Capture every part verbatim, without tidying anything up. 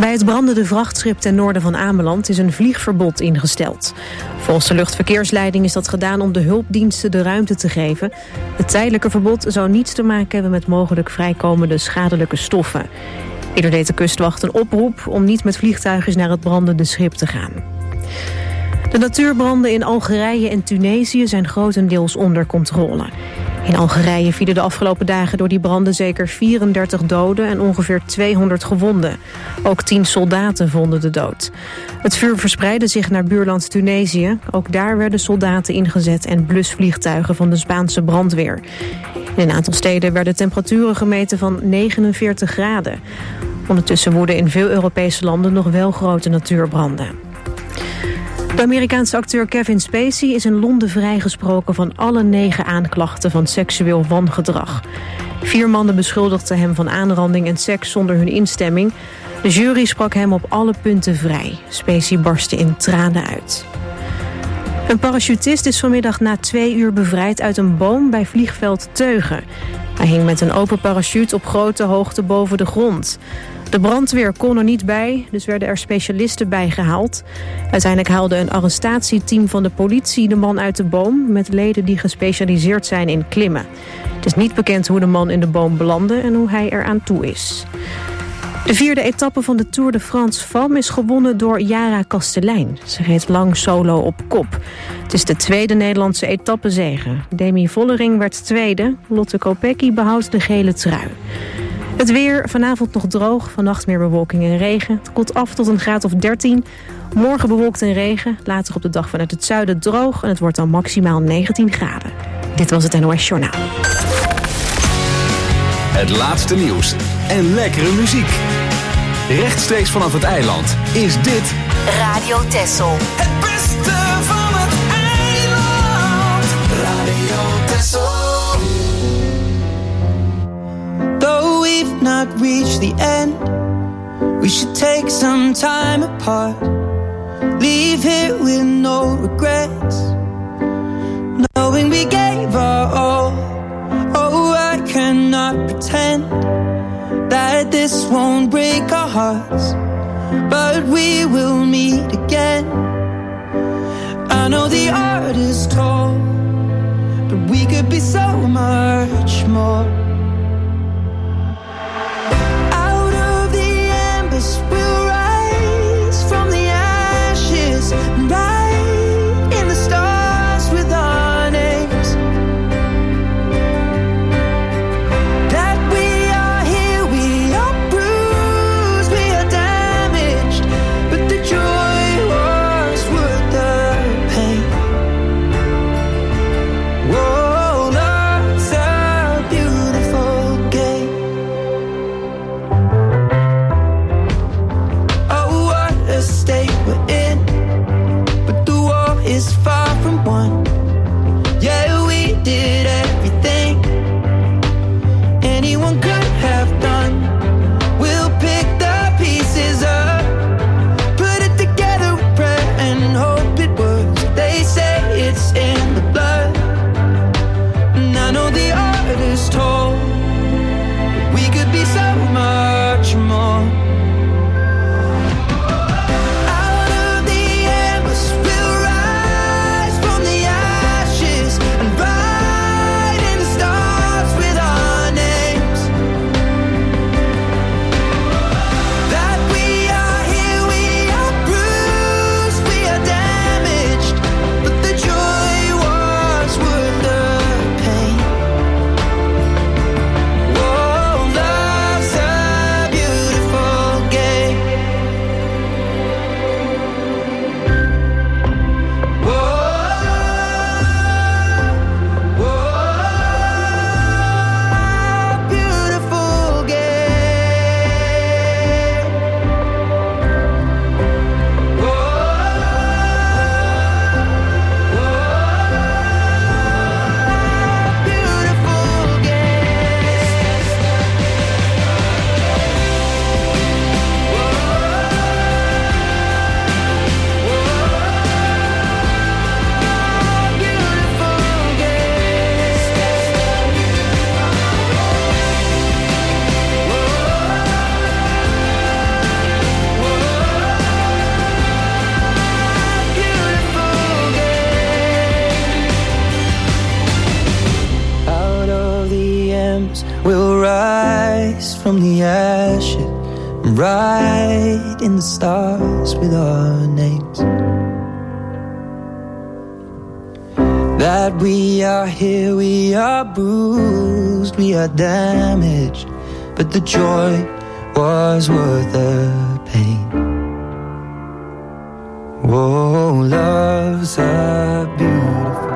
Bij het brandende vrachtschip ten noorden van Ameland is een vliegverbod ingesteld. Volgens de luchtverkeersleiding is dat gedaan om de hulpdiensten de ruimte te geven. Het tijdelijke verbod zou niets te maken hebben met mogelijk vrijkomende schadelijke stoffen. Eerder deed de kustwacht een oproep om niet met vliegtuigjes naar het brandende schip te gaan. De natuurbranden in Algerije en Tunesië zijn grotendeels onder controle. In Algerije vielen de afgelopen dagen door die branden zeker vierendertig doden en ongeveer tweehonderd gewonden. Ook tien soldaten vonden de dood. Het vuur verspreidde zich naar buurland Tunesië. Ook daar werden soldaten ingezet en blusvliegtuigen van de Spaanse brandweer. In een aantal steden werden temperaturen gemeten van negenenveertig graden. Ondertussen woeden in veel Europese landen nog wel grote natuurbranden. De Amerikaanse acteur Kevin Spacey is in Londen vrijgesproken van alle negen aanklachten van seksueel wangedrag. Vier mannen beschuldigden hem van aanranding en seks zonder hun instemming. De jury sprak hem op alle punten vrij. Spacey barstte in tranen uit. Een parachutist is vanmiddag na twee uur bevrijd uit een boom bij vliegveld Teugen. Hij hing met een open parachute op grote hoogte boven de grond. De brandweer kon er niet bij, dus werden er specialisten bijgehaald. Uiteindelijk haalde een arrestatieteam van de politie de man uit de boom met leden die gespecialiseerd zijn in klimmen. Het is niet bekend hoe de man in de boom belandde en hoe hij eraan toe is. De vierde etappe van de Tour de France Femmes is gewonnen door Yara Kastelein. Ze reed lang solo op kop. Het is de tweede Nederlandse etappezege. Demi Vollering werd tweede. Lotte Kopecky behoudt de gele trui. Het weer, vanavond nog droog, vannacht meer bewolking en regen. Het koelt af tot een graad of dertien. Morgen bewolkt en regen, later op de dag vanuit het zuiden droog... en het wordt dan maximaal negentien graden. Dit was het N O S Journaal. Het laatste nieuws en lekkere muziek. Rechtstreeks vanaf het eiland is dit... Radio Texel. Het beste van het eiland. Radio Texel. Though we've not reached the end, we should take some time apart. Leave here with no regrets, knowing we gave our all. Oh, I cannot pretend that this won't break our hearts, but we will meet again. I know the art is tall, but we could be so much more. We'll rise from the ashes and write in the stars with our names, that we are here, we are bruised, we are damaged, but the joy was worth the pain. Whoa, love's a beautiful from the ashes, and write in the stars with our names. That we are here, we are bruised, we are damaged, but the joy was worth the pain. Whoa, love's a beautiful.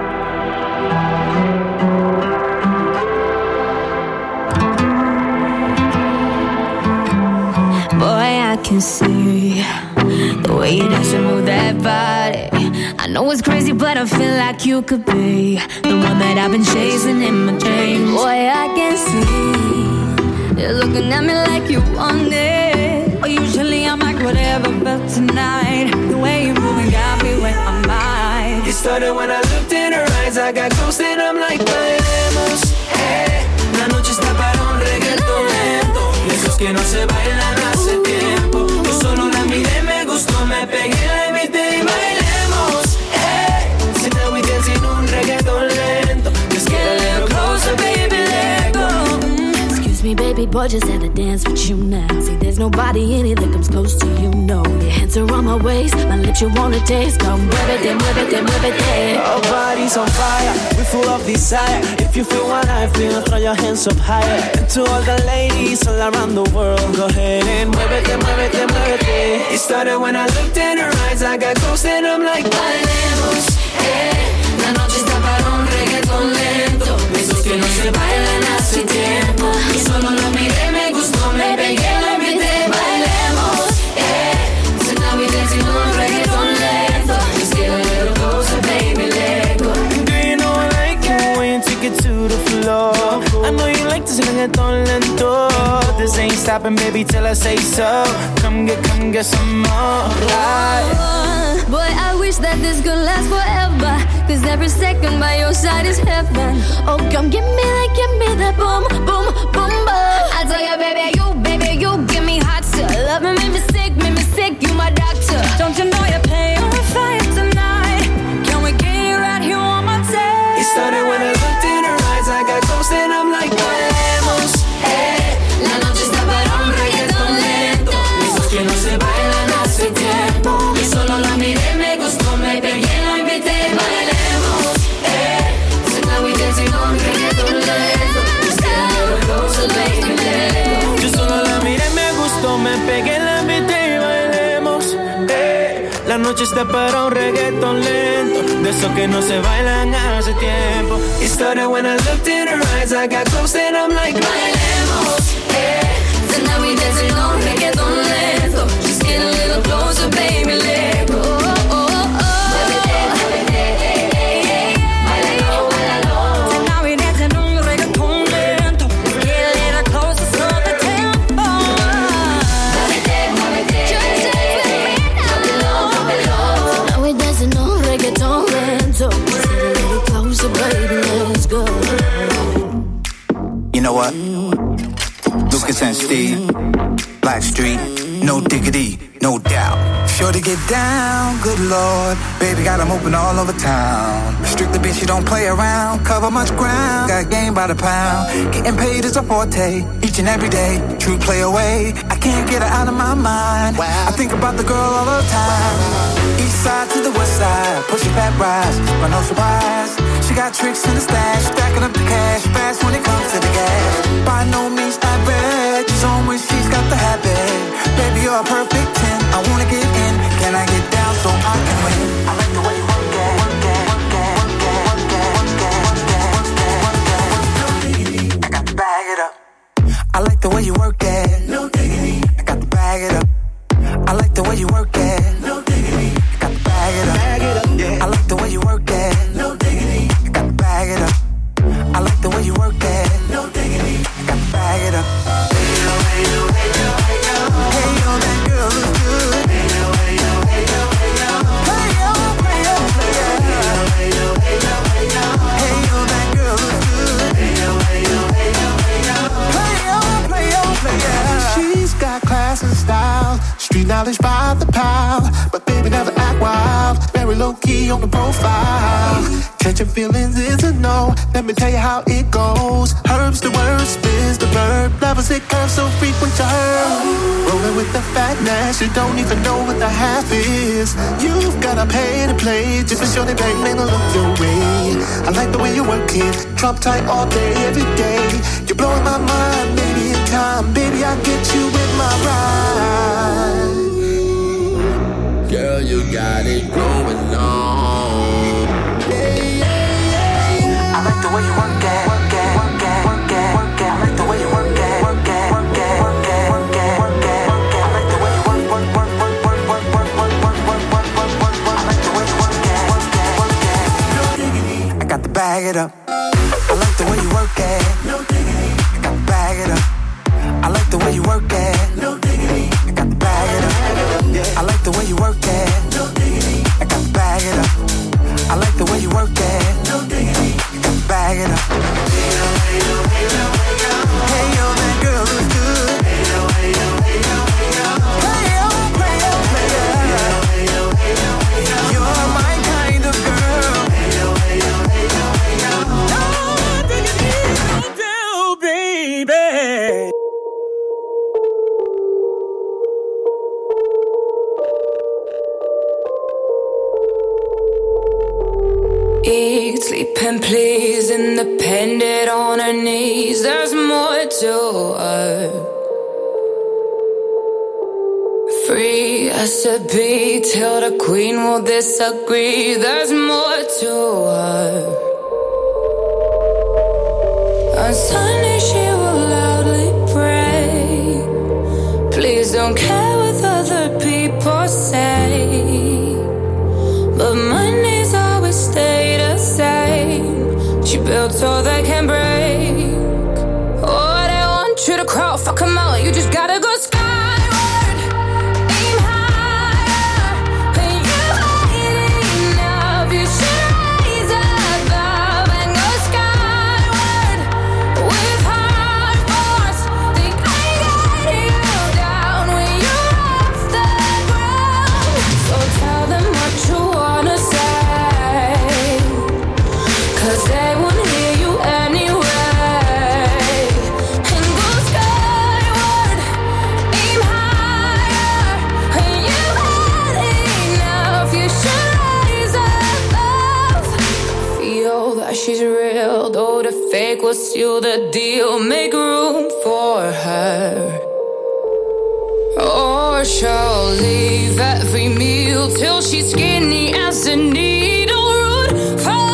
Boy, I can see the way you dance and move that body. I know it's crazy, but I feel like you could be the one that I've been chasing in my dreams. Boy, I can see you're looking at me like you want it. Well, usually I'm like whatever, but tonight the way you're moving got me where I'm at. It started when I looked in her eyes. I got close and I'm like, bailemos, hey. La noche está para un reggaetón lento, esos que no se bailan hace tiempo. Yo solo la miré, me gustó, me pegué, la invité y bailemos, hey. So now we dancing un reggaetón lento. Just get a little closer, baby, let go. Excuse me, baby boy, just had to dance with you now. See, there's nobody in it that comes close to you, no. Your hands are on my waist, my lips you wanna taste. Come muévete, muévete, muévete. Our bodies on fire, we're full of desire. If you feel what I feel, throw your hands up higher. And to all the ladies all around the world, go ahead and muévete, muévete, muévete. It started when I looked in her eyes. I got close and I'm like, bailemos, eh. La noche está para un reggaetón lento, esos que no se bailan hace tiempo. Yo solo lo miré, me gustó, me pegué, lo invité, bailemos, eh. So now we dancing un reggaetón lento. Just get a little closer, baby, let go. Do you know I like it when you take it to the floor? I know you like this reggaeton lento. This ain't stopping, baby, till I say so. Come get, come get some more. Right. Boy, I wish that this could last forever, cause every second by your side is heaven. Oh, come give me that, give me that boom, boom, boom, boom. I tell you, baby, you, baby, you give me hot stuff. Love me, make me sick, make me sick, you my doctor. Don't you know you're playing on fire tonight? Can we get it right here on my tape? It started when I looked in her eyes. I got close and I'm like, bailemos, eh. La noche está para un reggaetón lento, esos que no se bailan hace tiempo. Yo solo la miré, me gustó, me pegué, la invité, bailemos, eh. So now we dancing on reggaetón lento. Just get a little closer, baby, let go. Yo solo la miré, me gustó, me pegué, la invité y bailemos, eh. La noche está para un reggaetón lento, de esos que no se bailan hace tiempo. It started when I looked in her eyes. I got close and I'm like, bailemos, eh. So now we dancing on reggaeton lento. Just get a little closer, baby, let go. Oh, oh, oh. So now we dancing on reggaeton lento. Just get a little closer, slow the tempo. Just dance with me now. So now we dancing on reggaeton lento. Just get a little closer, baby, let's go. You know what? Lucas and Steve, Black Street, no diggity, no doubt. Sure to get down, good lord. Baby got them open all over town. Strictly bitch, you don't play around. Cover much ground, got game by the pound. Getting paid is a forte, each and every day. True play away, I can't get her out of my mind. I think about the girl all the time. East side to the west side, pushing fat rise, but no surprise. She got tricks in the stash, stacking up the cash fast when it comes to the gas. By no means average, she's on when she's got the habit. Baby, you're a perfect ten, I wanna get in. Can I get down so I can win? I like the way you work it, work it, work it, work it, work it, work it, work it, work it. I got to bag it up. I like the way you work it. No diggity. I got to bag it up. I like the way you work it. No diggity. I got to bag it up. Bag it up, yeah. I like the way you work it. No diggity. I got to bag it up. I like the way you work it. No diggity. I got to bag it up. Hey yo, hey yo, hey yo, hey yo. Hey yo, that girl looks good. Hey yo, hey yo, hey yo, hey yo. Hey yo, hey yo, hey yo. Hey yo, hey yo, hey yo. Hey yo, that girl looks good. Hey yo, hey yo, hey yo, hey yo. Play yo, play yo, play yo. She's got class and style, street knowledge by the pound. But baby never act wild, very low key on the profile. Catching feelings is a no. Let me tell you how it goes. Herbs the word, spins the verb. Levels it curves so frequent to her. Rolling with the fatness, you don't even know what the half is. You've gotta pay to play, just for sure they bang, man, to look your way. I like the way you work it, drop tight all day, every day. You're blowing my mind, maybe in time, baby I'll get you with my ride. Girl, you got it going on. Yeah, yeah, yeah, yeah. I like the way you work it, work it, work it, work it, work it. I like the way you work it, work it, work it, work it, work it, work it, work it. I like the way you work, work, work, work, work, work, work, work, work, work, work, work, work, work. I like the way you work it, work it, work it. No diggity, I got to bag it up. I like the way you work it. No diggity, I got to bag it up. I like the way you work it. No diggity, I got to bag it up. I like the way you work it. No diggity, I got to bag it up. I like the way you work it. No diggity, I got to bag it up. Hey yo, hey yo, hey yo, hey yo. Hey yo, that girl looks good. Hey yo, hey yo, hey yo, hey yo. Hey yo, play yo, play yo. Hey yo, hey yo, hey yo, hey yo. You're my kind of girl. Hey yo, hey yo, hey yo, hey yo. No diggity, don't do, baby. Eat, sleep and please, independent on her knees. There's more to her. Free as to be till the queen will disagree. There's more to her. On Sunday she will loudly pray. Please don't care what other people say. But Mondays always stay the same. She built so they can break. Oh, they want you to crawl, fuck them out. You just gotta go skyward. Aim higher. When you ain't enough, you should rise above and go skyward. With hard force, think I got you down when you're off the ground. So tell them what you wanna say, 'cause they won't hear you anyway. And go skyward, aim higher. When you had enough, you should rise above. Feel that she's real, though the fake will seal the deal. Make room for her, or she'll leave every meal till she's skinny as a needle root for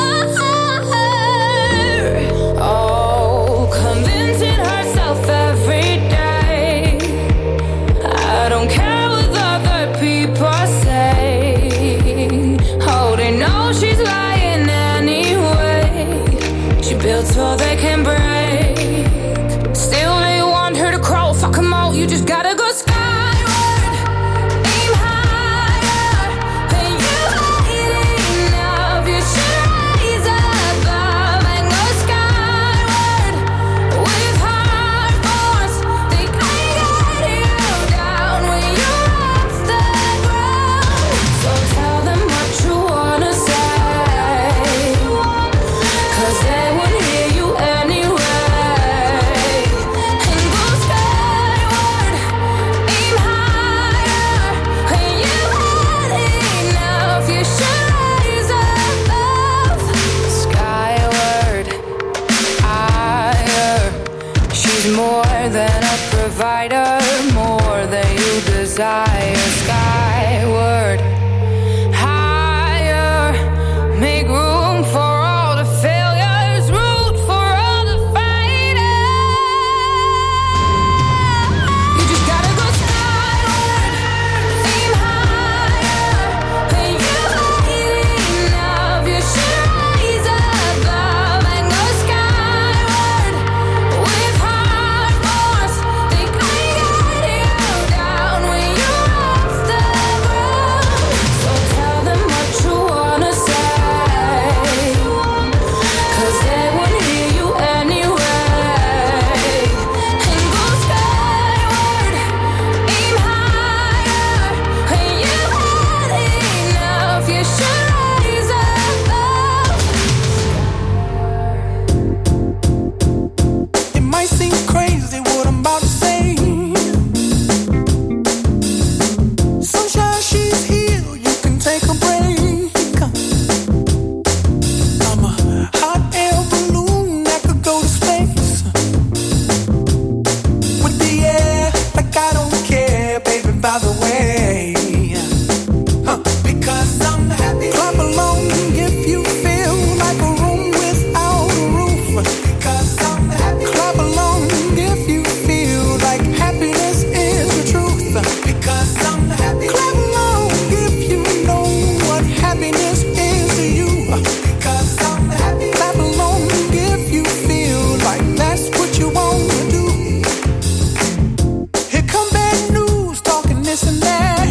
her. Oh, convincing herself every day. I don't care what other people say. Oh, they know she's lying anyway. She built so they can break. Still they want her to crawl, fuck them all. You just gotta go skyward. Aim higher. When you ain't enough, you should rise above and go skyward. With hard force, think I got you down when you're off the ground. So tell them what you wanna say, 'cause they won't hear you anyway. And go skyward, aim higher. When you had enough, you should rise above. Skyward, higher. She's more than a provider, more than you desire. Skyward, higher. Make room for all the failures, root for all the fighters. You just gotta go skyward, aim higher. When you ain't enough, you should rise above and go skyward. With hard force, think I got you down when you're off the way. Huh. Because I'm happy. Clap along if you feel like a room without a roof. Because I'm happy. Clap along if you feel like happiness is the truth. Because I'm happy. Clap along if you know what happiness is to you. Because I'm happy. Clap along if you feel like that's what you want to do. Here come bad news, talking this and that.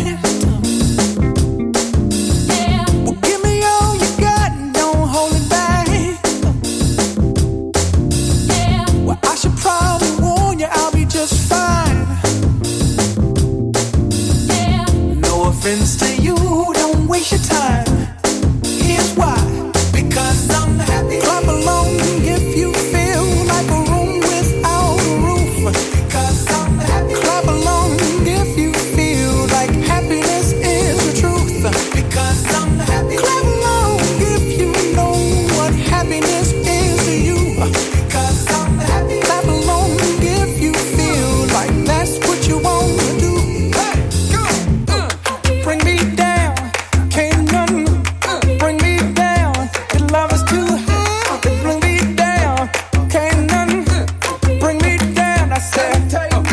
Yeah. Well, give me all you got and don't hold it back. Yeah. Well, I should probably warn you, I'll be just fine. Yeah. No offense to you, don't waste your time. Here's why. Because I'm happy. Clap along if you feel like a room without a roof. Because I'm happy. Clap along if you feel like happiness is the truth. Because I'm happy. Clap along if you know what happiness is to you. Because I'm happy. Clap along if you feel like that's what you want to do. Hey, go. Uh, bring me down, can't nothing bring me down. Your love is too high, to bring me down, can't nothing bring me down. I said,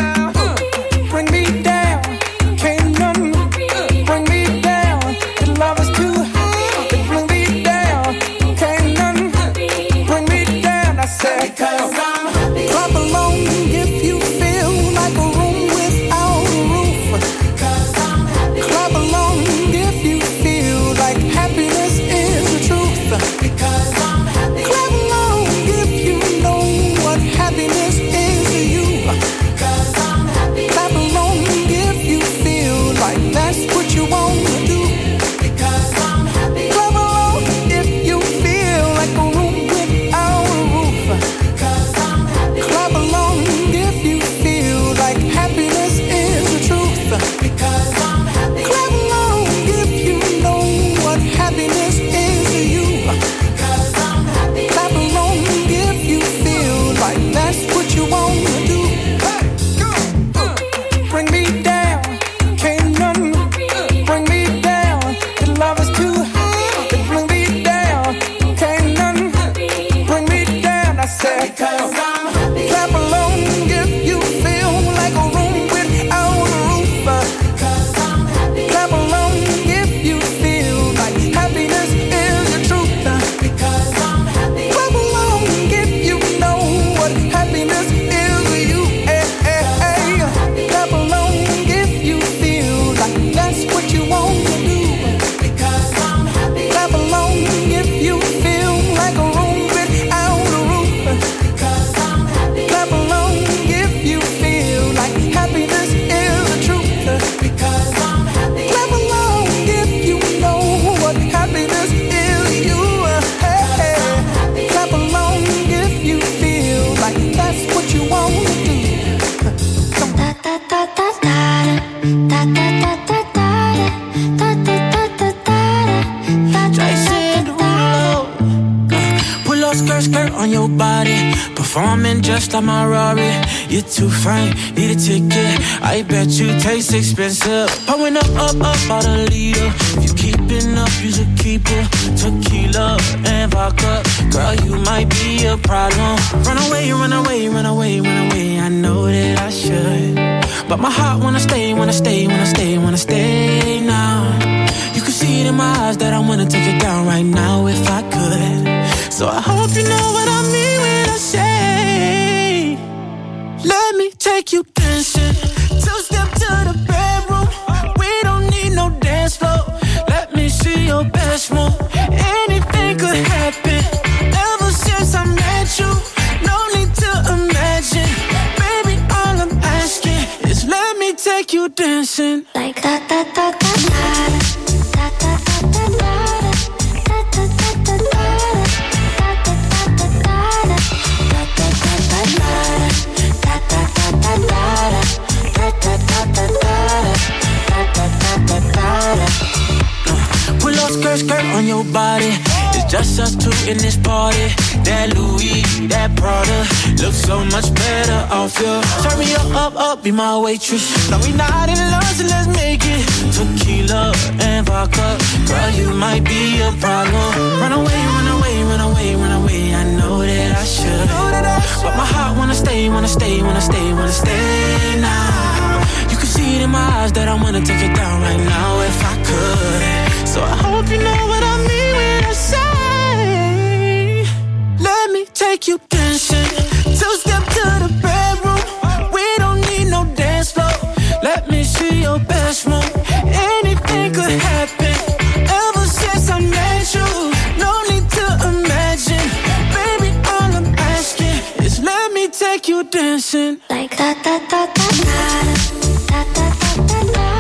bring me down, can't nothing bring me down. Your love is too high, to bring me down, can't nothing bring me down. I said, because I'm happy. Clap along if you feel like a room without a roof. Because I'm happy. Clap along if you feel like happiness is the truth. Because I'm happy. Clap along if you know what happiness is to you. Because I'm happy. Clap along if you feel like that's what you want to do. Because I'm happy. Clap along if you feel like a room without a roof. Because I'm happy. Clap along if you feel like happiness is the truth. Because I'm happy. Clap along if you know what happiness is to you. Because I'm happy. Clap along if you feel like that's what you want to do. Hey, go. Uh, bring me down, can't nothing bring me down. Your love is too high, to bring me down, can't nothing bring me down. I said, because I'm happy. Clap along if you feel like a room without a roof. Because I'm happy. Clap along if you feel like happiness is the truth. Because I'm happy. Clap along if you know what happiness is to you. Hey, hey, hey. Clap along if you feel like that's what you want to do. Because I'm happy. Clap along if you feel like a room without a roof. Because I'm happy. Clap along if you feel like happiness is the truth. Because I'm happy. Clap along if you know what happiness is to you. Hey, hey. Clap along if you feel like that's what you want to do. Come on. Da da da da da da da da da da da da da da. Jason Derulo. Pull up skirt, skirt on your body. Performing just like my Rari. You're too fine, need a ticket. I bet you taste expensive. Pouring up, up, up, about a liter. If you keeping up, you should keep it. Tequila and vodka. Girl, you might be a problem. Run away, run away, run away, run away. I know that I should, but my heart wanna stay, wanna stay, wanna stay, wanna stay now. You can see it in my eyes that I wanna take it down right now if I could. So I hope you know what I mean when I say, let me take you dancing. Two step to the bedroom. We don't need no dance floor. Let me see your best move. Anything could happen. Ever since I met you, no need to imagine. Baby, all I'm asking is let me take you dancing. Like da da da da da da da da da da. Pull up skirt, skirt on your body. It's Just us two in this party. That Louis, that Prada, looks so much better off you. Turn me up, up, up, be my waitress. No, we not in love, so let's make it tequila and vodka. Girl, you might be a problem. Run away, run away, run away, run away. I know that I should, but my heart wanna stay, wanna stay, wanna stay, wanna stay now. You can see it in my eyes that I wanna take it down right now if I could. So I hope you know what I mean when I say, let me take you dancing. Two step to the bedroom. We don't need no dance floor. Let me see your best move. Anything could happen. Ever since I met you, no need to imagine. Baby, all I'm asking is let me take you dancing. Like da da da da da da da da da da.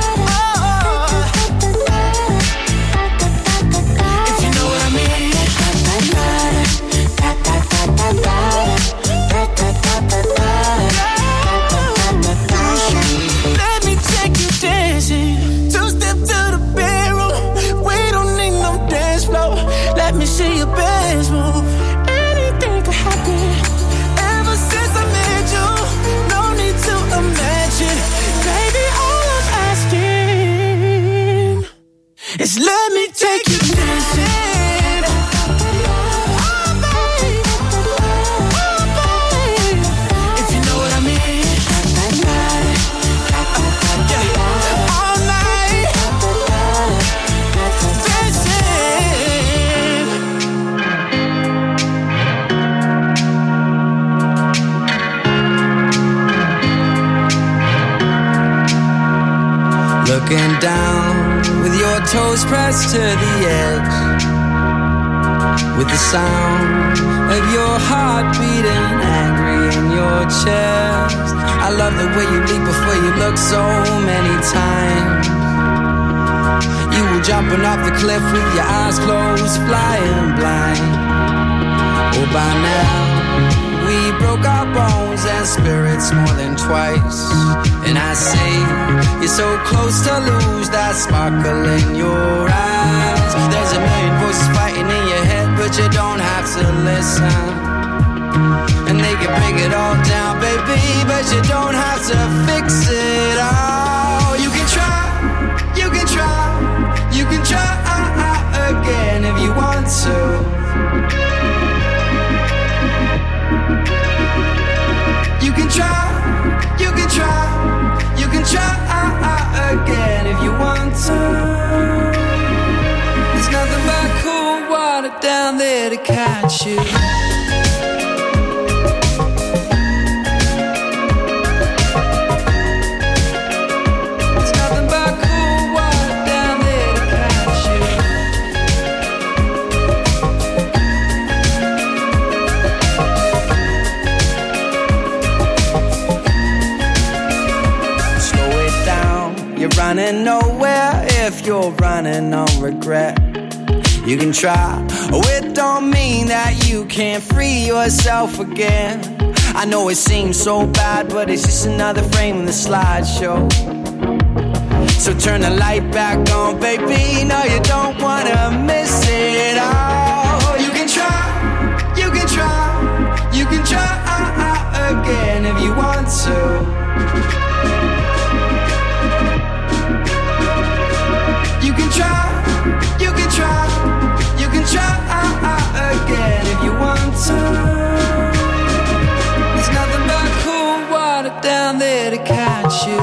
Let me take you dancing. Two step to the bedroom. We don't need no dance floor. Let me see your best move. Anything could happen. Ever since I met you, no need to imagine. Baby, all I'm asking is let me take you dancing. Looking down with your toes pressed to the edge, with the sound of your heart beating angry in your chest. I love the way you leap before you look so many times. You were jumping off the cliff with your eyes closed, flying blind. Oh, by now we broke our bones and spirits more than twice. And I say, you're so close to lose that sparkle in your eyes. There's a million voices fighting in your head, but you don't have to listen. And they can break it all down, baby, but you don't have to fix it all. You can try, you can try, you can try again if you want to. You can try, you can try, you can try again if you want to. There's nothing but cool water down there to catch you. There's nothing but cool water down there to catch you. You're running nowhere if you're running on regret. You can try, oh it don't mean that you can't free yourself again. I know it seems so bad, but it's just another frame in the slideshow. So turn the light back on, baby, no you don't wanna miss it all. You can try, you can try, you can try again if you want to. You can try, you can try, you can try again if you want to. There's nothing but cool water down there to catch you.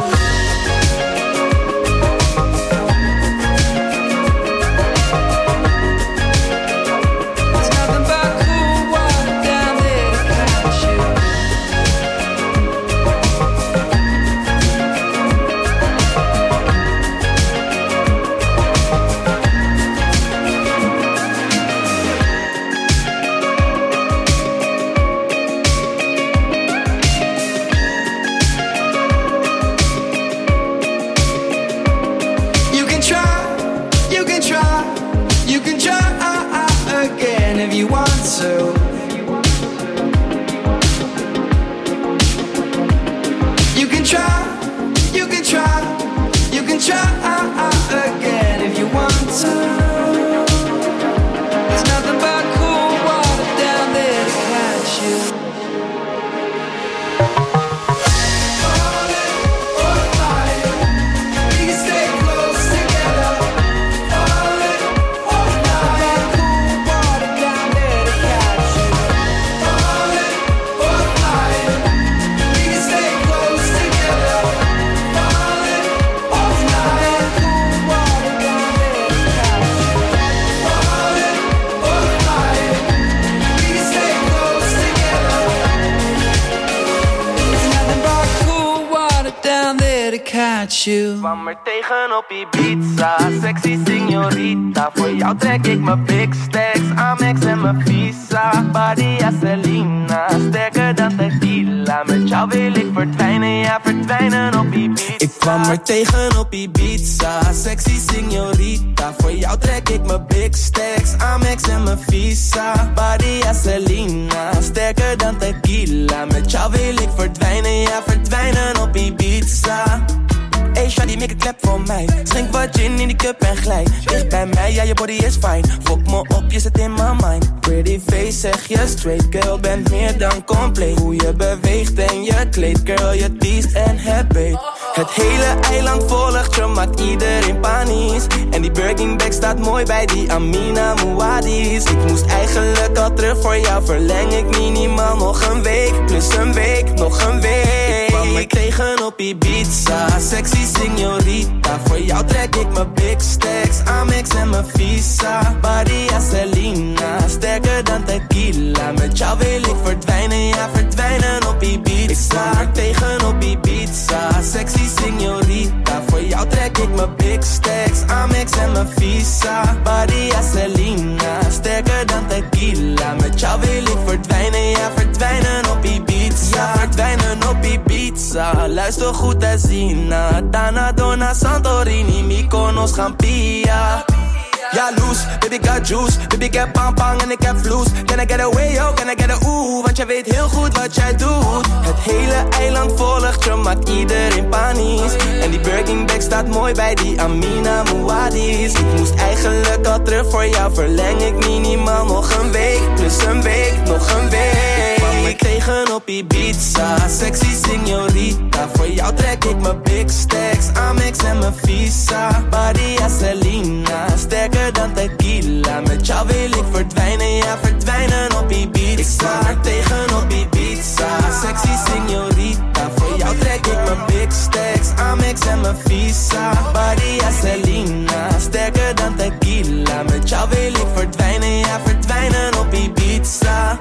you. Kwam er tegen op Ibiza, sexy signorita. Voor jou trek ik mijn big stacks, Amex en mijn visa. Badia Selena, sterker dan tequila. Met jou wil ik verdwijnen, ja verdwijnen op Ibiza. Ik kwam er tegen op Ibiza, sexy signorita. Voor jou trek ik mijn big stacks, Amex en mijn visa. Badia Selena, sterker dan tequila. Met jou wil ik verdwijnen, ja verdwijnen op Ibiza. Hey shawty, make a clap voor mij. Schenk wat gin in die cup en glij. Dicht bij mij, ja je body is fine. Fok me op, je zit in my mind. Pretty face, zeg je straight. Girl, bent meer dan compleet. Hoe je beweegt en je kleed. Girl, je teest en het beet. Het hele eiland volgt je, maakt iedereen panisch. En die Birkin bag staat mooi bij die Amina Muad'Dis. Ik moest eigenlijk al terug voor jou. Verleng ik minimaal nog een week. Plus een week, nog een week. Ik kwam er tegen op Ibiza, sexy signorita. Voor jou trek ik mijn big stacks, Amex en mijn visa. Badia Selena, sterker dan tequila. Met jou wil ik verdwijnen, ja verdwijnen op Ibiza. Ik kwam er tegen op Ibiza, sexy signorita. Voor jou trek ik mijn big stacks, Amex en mijn visa. Badia Selena, sterker dan tequila. Met jou wil ik verdwijnen, ja verdwijnen op Ibiza. Ja, verdwijnen op Ibiza. Luister goed en zien. Dana, Dona, Santorini, Mykonos, Gampia. Ja, loose, baby got juice. Baby ik heb pang pang en ik heb vloes. Can I get away, yo, can I get a ooh? Want jij weet heel goed wat jij doet. Het hele eiland volgt je, maakt iedereen panisch. En die Birkin bag staat mooi bij die Amina Muad'Dis. Ik moest eigenlijk al terug voor jou. Verleng ik minimaal nog een week. Plus een week, nog een week. Kwam ik tegen op Ibiza, sexy signorita. Voor jou trek ik mijn big stacks, Amex en mijn visa. Badia Selena, sterker dan tequila. Met jou wil ik verdwijnen, ja verdwijnen op Ibiza. Ik sta er tegen op Ibiza, sexy signorita. Voor jou trek ik mijn big stacks, Amex en mijn visa. Badia Selena, sterker dan tequila. Met jou wil ik verdwijnen, ja verdwijnen op Ibiza.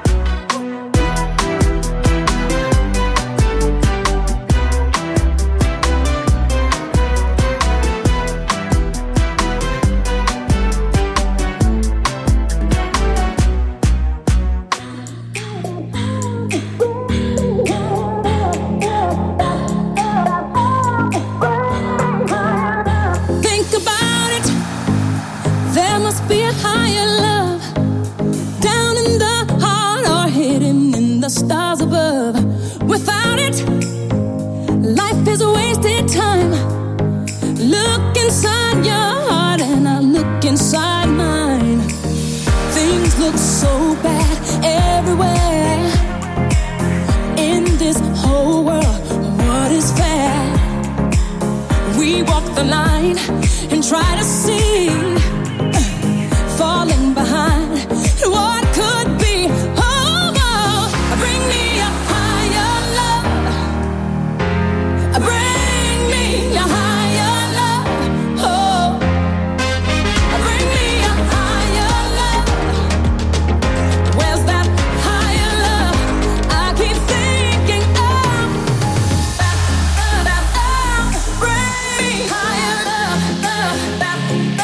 Stars above. Without it, life is a wasted time. Look inside your heart and I look inside mine. Things look so bad everywhere. In this whole world, what is fair? We walk the line and try to see, falling behind what could be. Bring me a higher love. Bring me a higher love. Oh, bring me a higher love. Where's that higher love? I keep thinking of. Bring me higher love.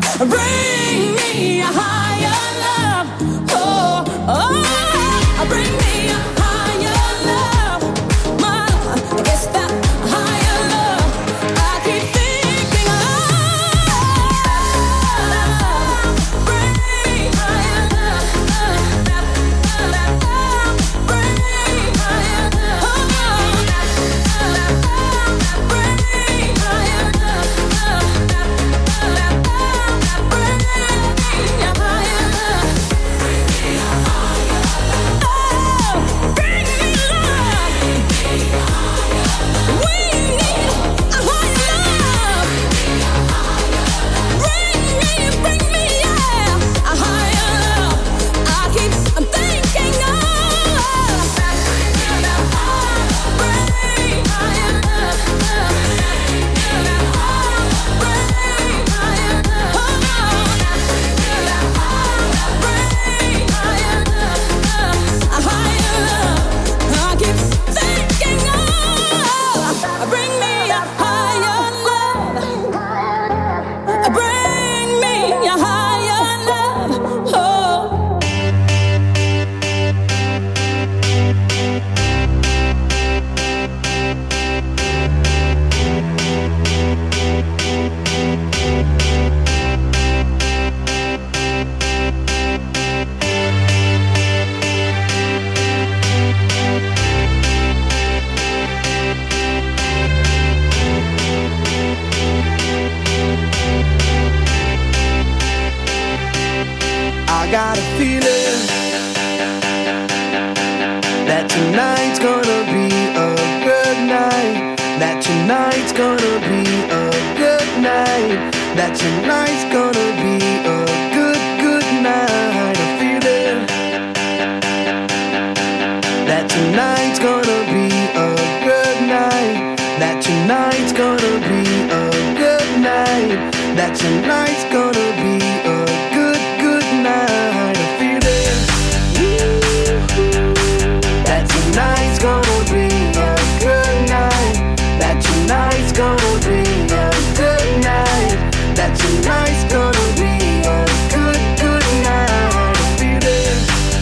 Bring me a higher love. Oh, oh, bring me a higher love. My love, it's that higher love. I keep thinking of. Bring me higher love. Bring me higher love. Bring me higher I got a feeling that tonight's gonna be a good night. That tonight's gonna be a good night. That tonight's gonna be a good, good night. A feeling that tonight's gonna be a good night. That tonight's gonna be a good night. That tonight's gonna be a good, good night. A feeling that tonight's gonna be a good night. That tonight's gonna be a good night. That tonight's gonna be a good, good night. A feeling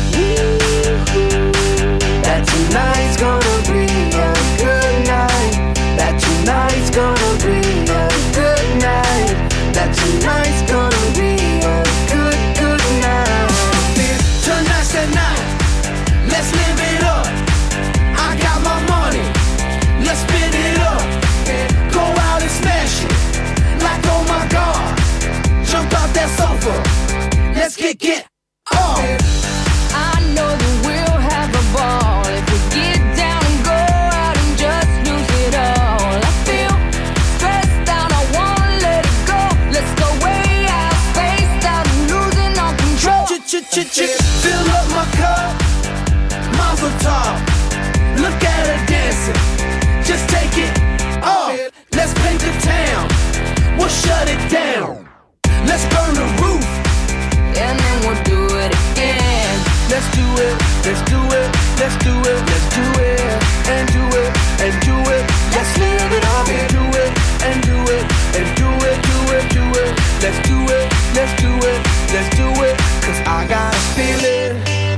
that tonight's gonna be a good night. That tonight's gonna be a good night. That tonight's gonna be a good, good night. Tonight's the night. Let's live it up. I got my money. Let's spin it up. Go out and smash it. Like oh my God. Jump out that sofa. Let's get get off. I know that we'll have a ball if we get down and go out and just lose it all. I feel stressed out, I wanna let it go. Let's go way out, spaced out, and losing all control. Fill up my cup, Mazel tov. Look at her dancing, just take it off. Let's paint the town, we'll shut it down. Let's burn the roof, And then we'll do it again. let's do it, let's do it, let's do it, let's do it, and do it, and do it. Let's live it up and do it, and do it, and do it, do it, do it. Let's do it, let's do it, let's do it. Cause I got a feeling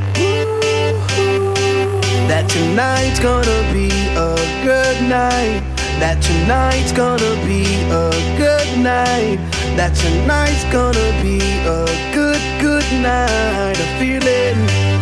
that tonight's gonna be a good night. That tonight's gonna be a good night. That tonight's gonna be a good, good night. A feeling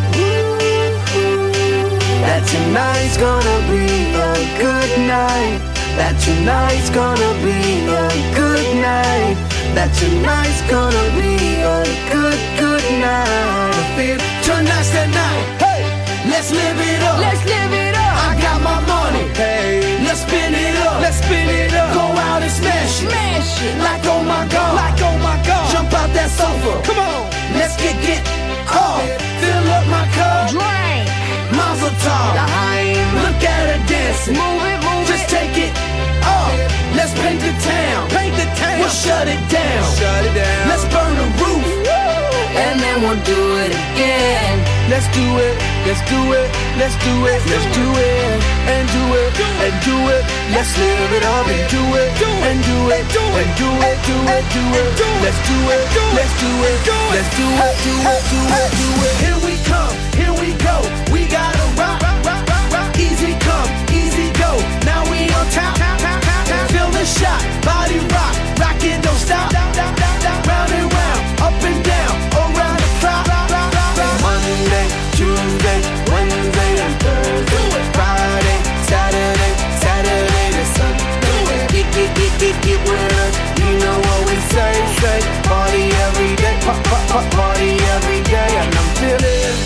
that tonight's gonna be a good night. That tonight's gonna be a good night. That tonight's gonna be a good, good night. I feel tonight's the night. Hey, let's live it up. Let's live it up. I got my money. Hey, let's spin it up. Let's spin it up. Go out and smash it. Smash it. Like oh my God. Like oh my God. Jump out that sofa. Come on. Let's get get off. Fill up my cup. Drink. Mazel tov. Look at her dancing. Move it, move Just it. take it off. Let's paint the town. Paint the town. We'll shut it down. Shut it down. Let's burn the roof. And then we'll do it again. let's do it, let's do it, let's do it, let's do it, and do it, and do it, let's live it up and do it, and do it, and do it, do it, do it, let's do it, let's do it, let's do it, do it, do it, do it. Here we come, here we go, we gotta rock, rock, rock, rock, easy come, easy go, now we on top, feel the shot, body rock, rockin' don't stop, round and round, up and down, around the clock. Monday, Tuesday, Wednesday, and Thursday, Friday, Saturday, Saturday to Sunday. Get, get, get, get, get with us. You know what we say, say. Party every day, pop, pop, pop, party every day, and I'm feeling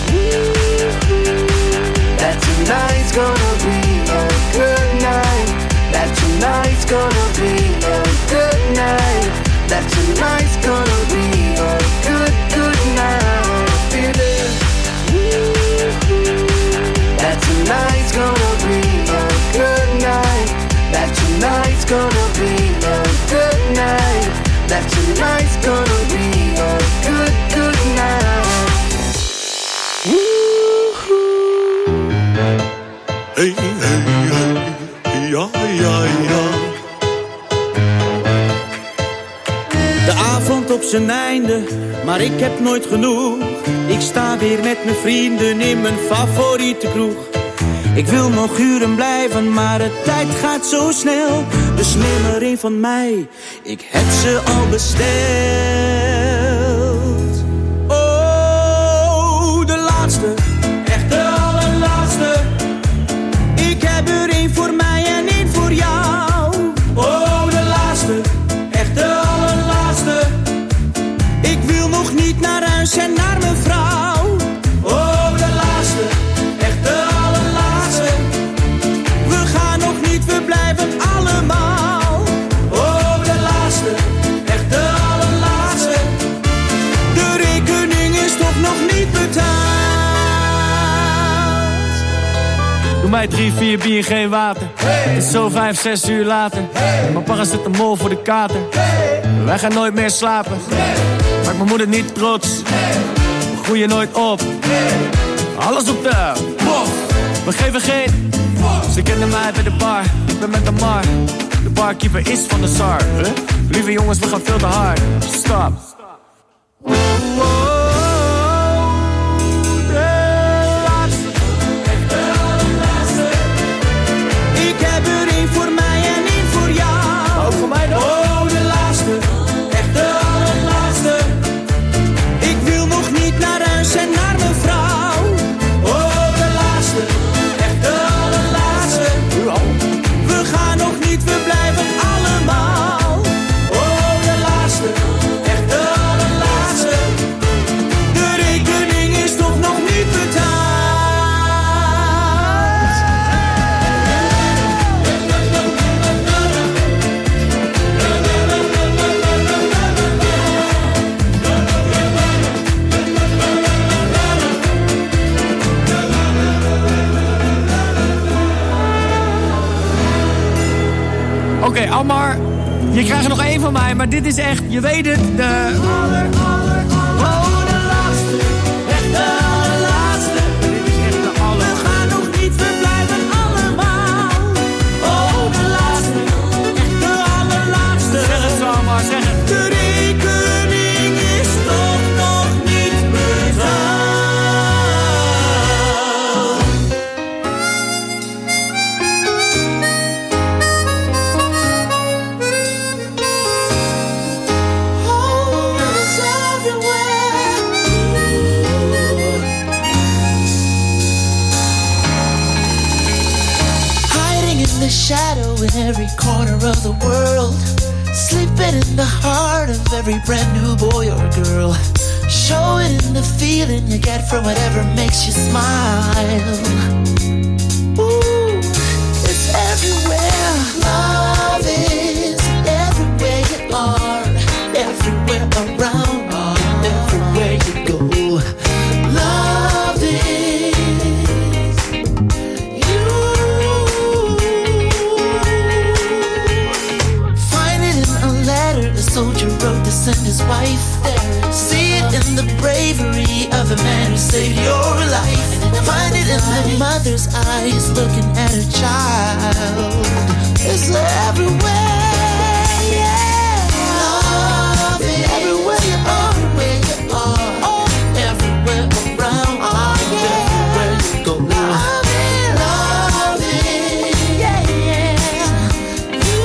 that tonight's gonna be a good night. That tonight's gonna be a good night. That tonight's gonna be a good, good night. That tonight's gonna be a good night. That tonight's gonna be a good night. That tonight's gonna be a good, good night. Hey, hey, hey, ja, ja, ja. De avond op zijn einde, maar ik heb nooit genoeg. Ik sta weer met mijn vrienden in mijn favoriete kroeg. Ik wil nog uren blijven, maar de tijd gaat zo snel. Dus neem er een van mij, ik heb ze al besteld. Oh, de laatste, echt de allerlaatste. Ik heb er een voor mij en een voor jou. Oh, de laatste, echt de allerlaatste. Ik wil nog niet naar huis en naar mijn vrouw. Oh, de laatste, echt de allerlaatste. We gaan nog niet, we blijven allemaal. Oh, de laatste, echt de allerlaatste. De rekening is toch nog niet betaald. Doe mij drie, vier bier, geen water. Hey. Het is zo vijf, zes uur later. Hey. Mijn papa zit een mol voor de kater. Hey. Wij gaan nooit meer slapen. Hey. Maak mijn moeder niet trots. Hey. We groeien nooit op. Hey. Alles op de bof. We geven geen. Ze kennen mij bij de bar. Ik ben met de mar. De barkeeper is van de Sar. Huh? Lieve jongens, we gaan veel te hard. Stop. Oh, oh, oh. Oké, okay, Almar, je krijgt er nog één van mij, maar dit is echt, je weet het, de... Aller, aller, aller, oh, de laatste, echt de allerlaatste. Dit is echt de aller... We gaan nog niet, we blijven allemaal. Oh, de laatste, echt de allerlaatste. Zeg het zo, Almar, zeg het. De rekening is toch nog niet betaald. Shadow in every corner of the world, sleeping in the heart of every brand new boy or girl. Show it in the feeling you get from whatever makes you smile. Ooh, it's everywhere. Love is everywhere you are, everywhere around, everywhere you go. Love is soldier wrote to send his wife there. See it in the bravery of the man who saved your life. Find it in the mother's eyes looking at her child. It's everywhere, yeah. Love it. Everywhere you are, where you are. Oh. Everywhere around, oh, yeah. Everywhere you go. Love it, love it, yeah, yeah. You,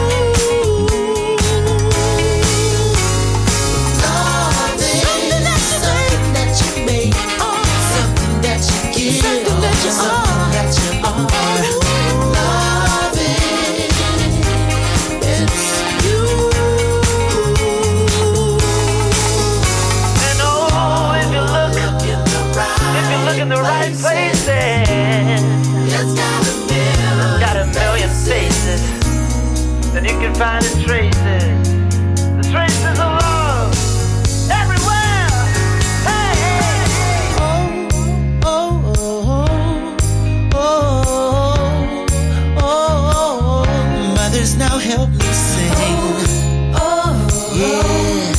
love it. Something that you make, that you make. Oh. Something that you give, something that you are, something that you are. Love it, it's you. And oh, if you look, if you look in the right places, it's got a million, got a million faces, then you can find the traces, the traces of love everywhere. Hey, hey. Oh, oh, oh, oh, oh. Mothers, now help me sing. Oh, yeah.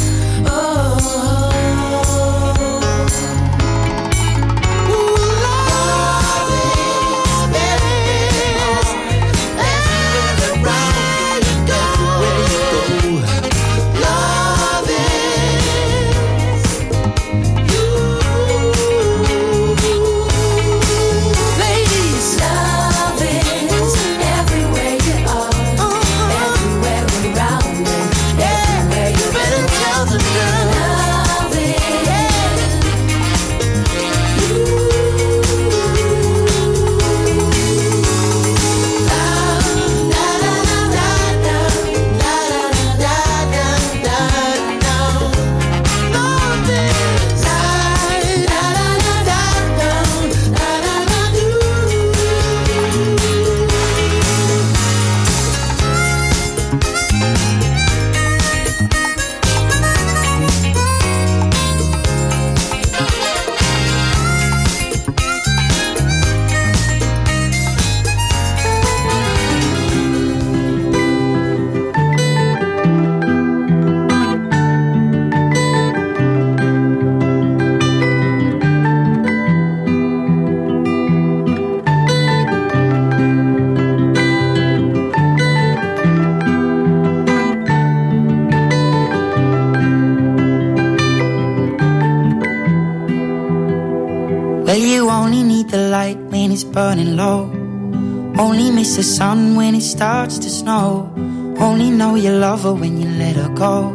Well, you only need the light when it's burning low. Only miss the sun when it starts to snow. Only know you love her when you let her go.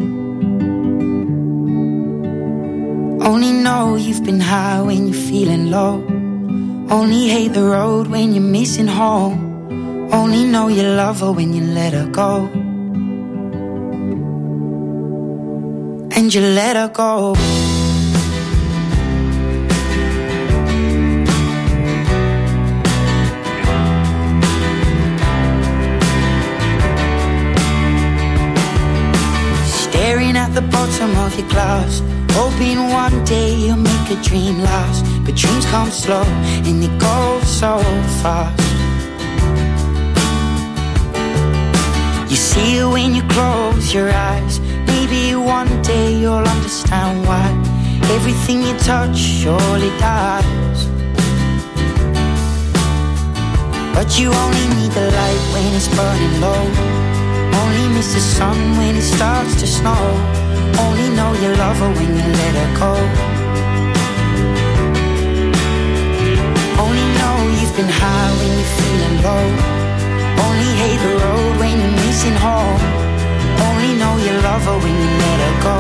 Only know you've been high when you're feeling low. Only hate the road when you're missing home. Only know you love her when you let her go. And you let her go. Staring at the bottom of your glass, hoping one day you'll make a dream last. But dreams come slow and they go so fast. You see it when you close your eyes. Maybe one day you'll understand why everything you touch surely dies. But you only need the light when it's burning low. Only miss the sun when it starts to snow. Only know you love her when you let her go. Only know you've been high when you're feeling low. Only hate the road when you're missing home. Only know you love her when you let her go.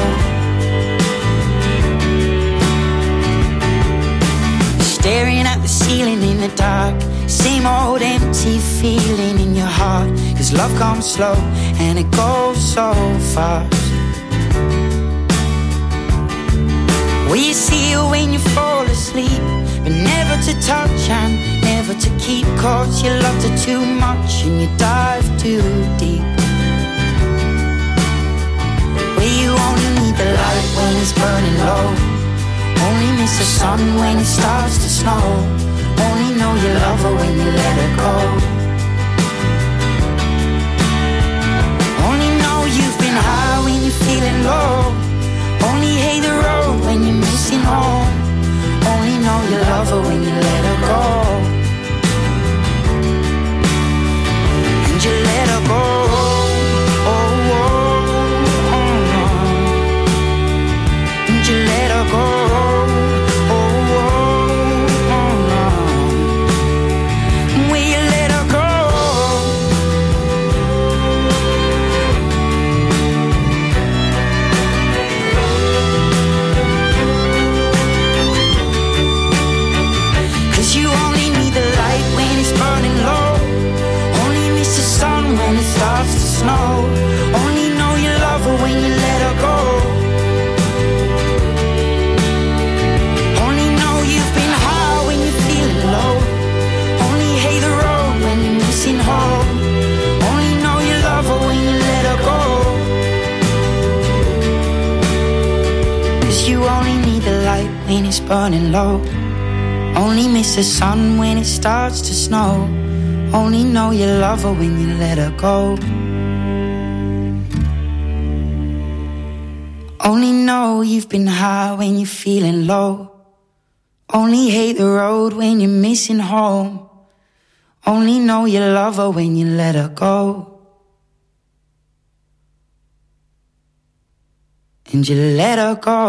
Staring at the ceiling in the dark, same old empty feeling in your heart. Cause love comes slow and it goes so fast. Well, you see it when you fall asleep, but never to touch and never to keep. Cause you loved her too much and you dive too deep. Well, you only need the light when it's burning low. Only miss the sun when it starts to snow. Only know you love her when you let her go. Only know you've been high when you're feeling low. Only Only hate the road when you're missing home. Only know you love her when you let her go. And you let her go. Oh, oh, oh, oh. And you let her go. Snow. Only know you love her when you let her go. Only know you've been high when you're feeling low. Only hate the road when you're missing home. Only know you love her when you let her go. Cause you only need the light when it's burning low. Only miss the sun when it starts to snow. Only know you love her when you let her go. Only know you've been high when you're feeling low. Only hate the road when you're missing home. Only know you love her when you let her go. And you let her go.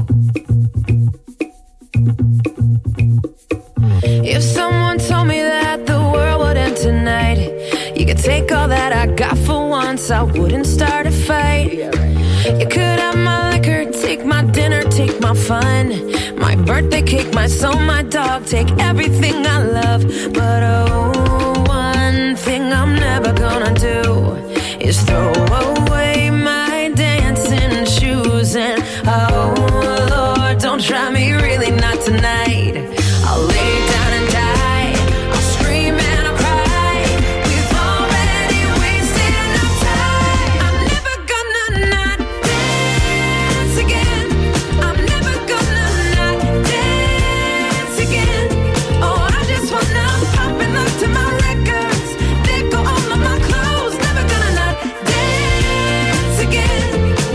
If someone told me that the world would end tonight, you could take all that I got for once, I wouldn't start a fight. You could have my liquor, take my dinner, take my fun, my birthday cake, my soul, my dog, take everything I love. But oh, one thing I'm never gonna do is throw away my dancing shoes. And oh Lord, don't try me, really not tonight. I'll lay down and die, I'll scream and I'll cry. We've already wasted enough time. I'm never gonna not dance again. I'm never gonna not dance again. Oh, I just wanna pop and look to my records. They go all of my clothes. Never gonna not dance again.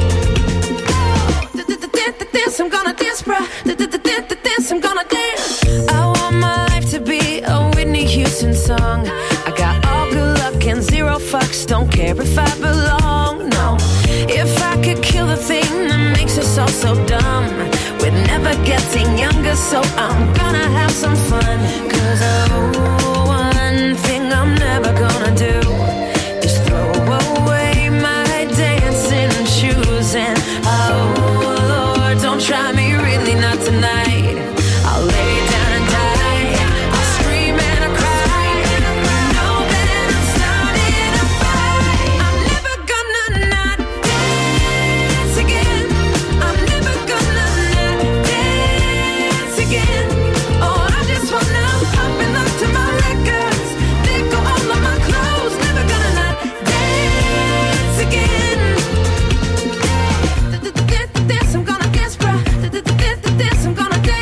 Dance, I'm gonna dance, bruh. Dance, I'm gonna dance. I want my life to be a Whitney Houston song. I got all good luck and zero fucks. Don't care if I belong, no. If I could kill the thing that makes us all so dumb, we're never getting younger, so I'm gonna have some fun. Cause oh, one thing I'm never gonna do is throw away my dancing shoes. And oh Lord, don't try me, really not tonight. I'll lay down and die, I'll scream and I'll cry. You know that I'm starting a fight. I'm never gonna not dance again. I'm never gonna not dance again. Oh, I just wanna pop and look to my records. They go all of my clothes. Never gonna not dance again. Dance, I'm gonna dance, bruh. Dance, I'm gonna dance.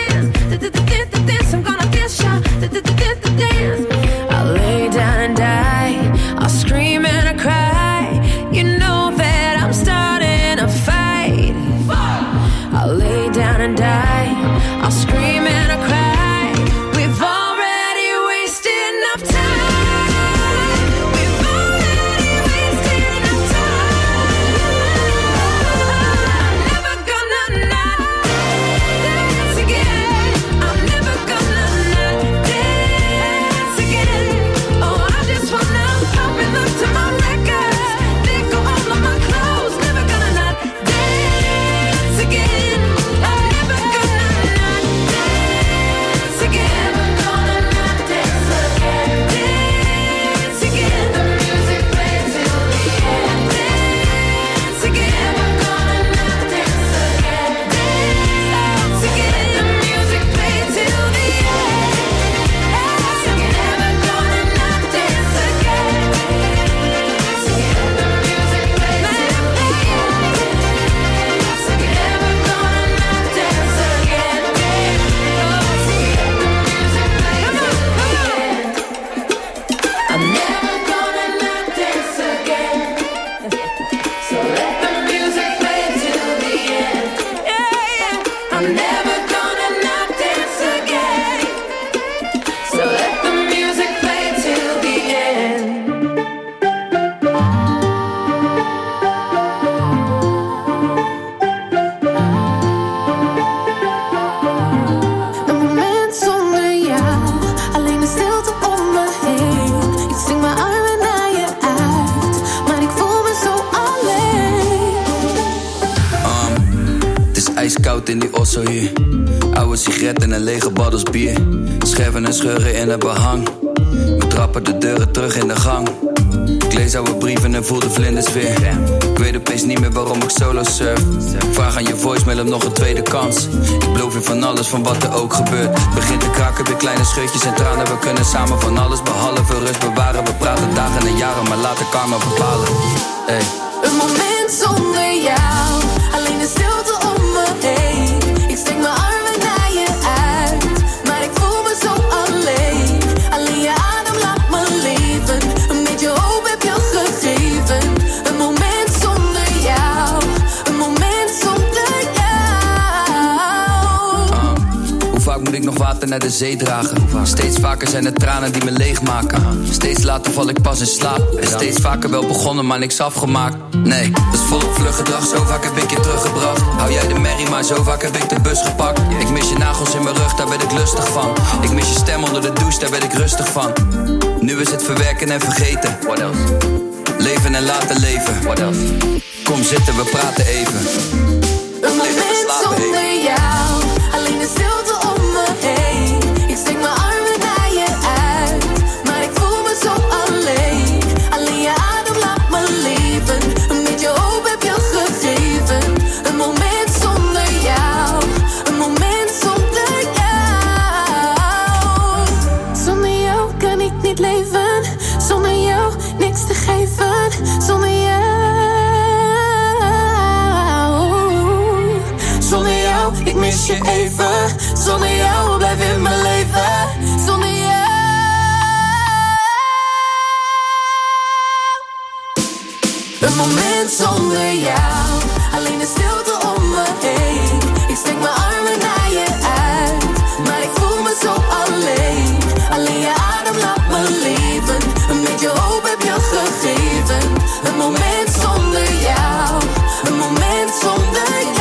ijskoud in die osso hier. Oude sigaretten en lege baddels bier. Scherven en scheuren in het behang. We trappen de deuren terug in de gang. Ik lees oude brieven en voel de vlinders weer. Ik weet opeens niet meer waarom ik solo surf. Vraag aan je voicemail om nog een tweede kans. Ik beloof je van alles, van wat er ook gebeurt. Begint te kraken, weer kleine scheutjes en tranen. We kunnen samen van alles behalve rust bewaren. We praten dagen en jaren, maar laat de karma bepalen. Hey. Een moment zonder jou, alleen de stilte om me heen. Ik steek mijn armen naar je uit, maar ik voel me zo alleen. Alleen je adem laat me leven, een beetje hoop heb je gegeven. Een moment zonder jou, een moment zonder jou. uh, Hoe vaak moet ik nog water naar de zee dragen? Steeds vaker zijn het tranen die me leegmaken. Steeds later val ik pas in slaap. En steeds vaker wel begonnen, maar niks afgemaakt. Nee, dat is volop vlug gedrag. Zo vaak heb ik je teruggebracht. Hou jij de merrie, maar zo vaak heb ik de bus gepakt. Ik mis je nagels in mijn rug, daar werd ik lustig van. Ik mis je stem onder de douche, daar werd ik rustig van. Nu is het verwerken en vergeten. What else? Leven en laten leven. What else? Kom zitten, we praten even. Een moment zonder jou, alleen de stilte om me heen. Ik steek mijn armen naar je uit, maar ik voel me zo alleen. Alleen je adem laat me leven, een beetje hoop heb je gegeven. Een moment zonder jou, een moment zonder jou. Zonder jou kan ik niet leven, zonder jou niks te geven. Zonder jou, zonder jou, ik mis je even. Zonder jou blijf in mijn leven. Zonder jou. Een moment zonder jou, alleen de stilte om me heen. Ik steek mijn armen naar je uit, maar ik voel me zo alleen. Alleen je adem laat me leven, een beetje hoop heb je gegeven. Een moment zonder jou, een moment zonder jou.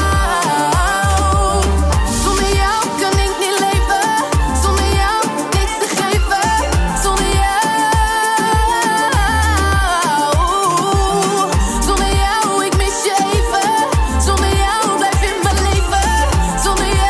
Zonder jou kan ik niet leven, zonder jou niks te geven. Zonder jou, zonder jou, ik mis je even. Zonder jou blijf in mijn leven. Zonder jou.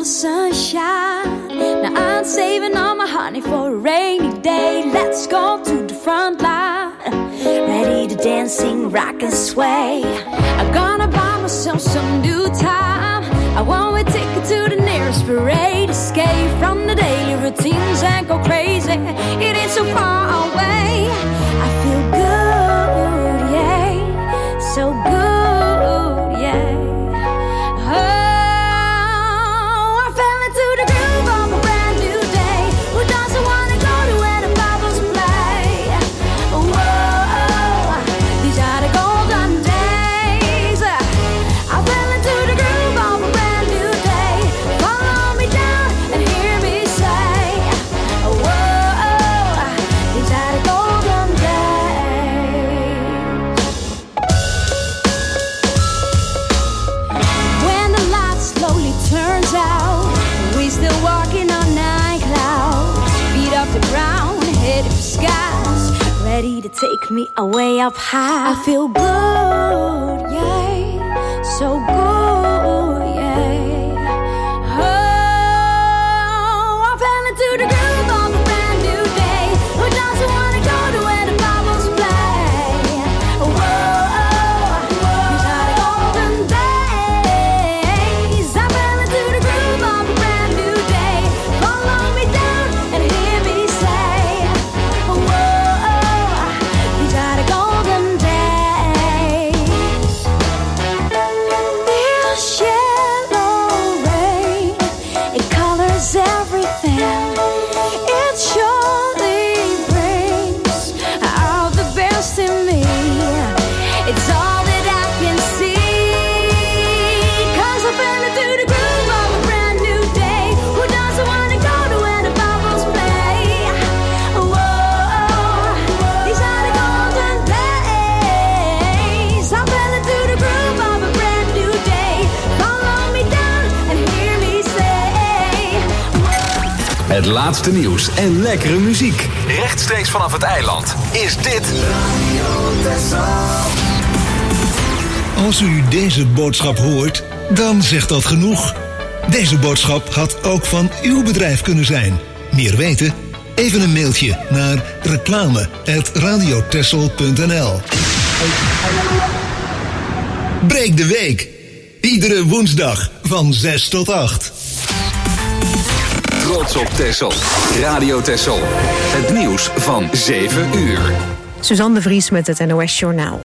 the sunshine. Now I'm saving all my honey for a rainy day. Let's go to the front line. Ready to dance, sing, rock and sway. I'm gonna buy myself some new time. I want a ticket to the nearest parade. Escape from the daily routines and go crazy. It ain't so far away. I feel good, yeah. So good, yeah. Oh, I fell into the groove of a brand new day. Who doesn't wanna go to where the bubbles play? Whoa, these are the golden days. I fell into the groove of a brand new day. Follow me down and hear me say, whoa, these are the golden days. When the light slowly turns out, we still walking on nine clouds. Feet off the ground, headed for skies, ready to take me away up high. I feel good, yeah, so good, yeah. Oh, I fell into the groove of a brand new day. Who doesn't wanna go to where the bubbles play? Whoa, these are the golden days. I fell into the groove of a brand new day. Follow me down and hear me say, whoa, these are the golden days. This yellow rain, it colors everything. It surely brings out the best in me. It's all that I can see. 'Cause I fell into the groove of a brand new day. Who doesn't wanna go to where the bubbles play? Whoa, these are the golden days. I fell into the groove of a brand new day. Follow me down and hear me say, Het laatste nieuws en lekkere muziek. Rechtstreeks vanaf het eiland is dit Als u deze boodschap hoort, dan zegt dat genoeg. Deze boodschap had ook van uw bedrijf kunnen zijn. Meer weten? Even een mailtje naar reclame apenstaartje radiotessel punt n l. Breek de week. Iedere woensdag van zes tot acht. Trots op Texel. Radio Texel. Het nieuws van zeven uur. Suzanne de Vries met het N O S Journaal.